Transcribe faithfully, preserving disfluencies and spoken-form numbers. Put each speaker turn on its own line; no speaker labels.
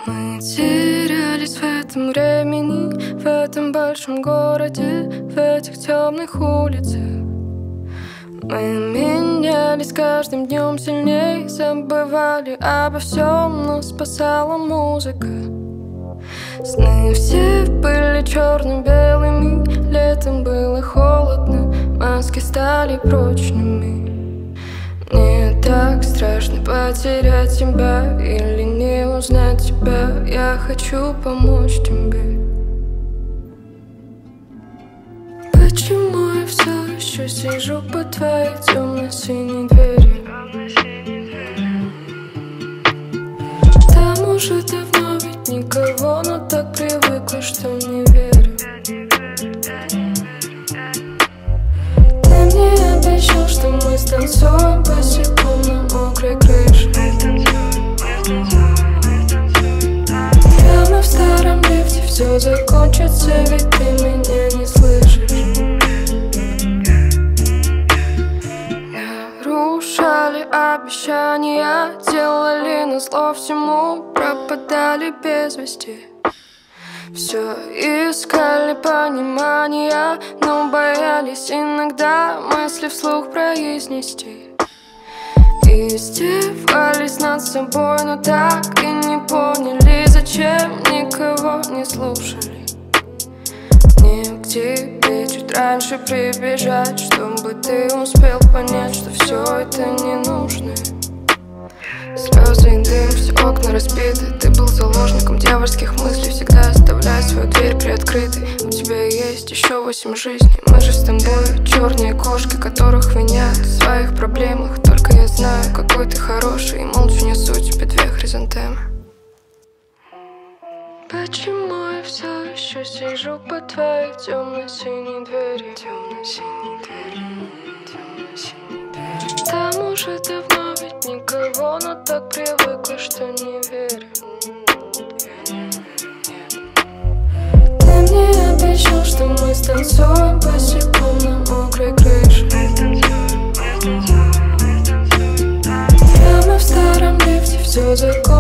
Мы терялись в этом времени, в этом большом городе, в этих темных улицах. Мы менялись каждым днем сильней, забывали обо всем, но спасала музыка. Сны все были черно-белыми, летом было холодно, маски стали прочными. Мне так страшно потерять тебя или не узнать тебя. Я хочу помочь тебе. Почему я все еще сижу под твоей темно-синей дверью? Там уже давно ведь никого, но так привыкла, что не верю. Ты мне обещал, что мы станцуем босиком на мокрой крыше. Прямо в старом лифте все закончится, ведь ты меня не слышишь. Нарушали обещания, делали назло всему, пропадали без вести. Все искали понимания, но боялись иногда мысли вслух произнести. Издевались над собой, но так и не поняли, зачем никого не слушали. Мне к тебе чуть раньше прибежать, чтобы ты успел понять, что все это не нужно. Слезы и дым, все окна разбиты. Ты был заложником дьявольских мыслей, всегда оставляй свою дверь приоткрытой. У тебя есть еще восемь жизней. Мы же с тобой черные кошки, которых винят в своих проблемах. Только я знаю, какой ты хороший, и молча несу тебе две хризантемы. Почему я все еще сижу под твоей темно-синей дверью? Темно-синей дверью, темно-синей дверью. Там уже давно ведь никого, но так привыкла, что не верю. Ты мне обещал, что мы станцуем босиком на мокрой крыше. Прямо в старом лифте все закончится.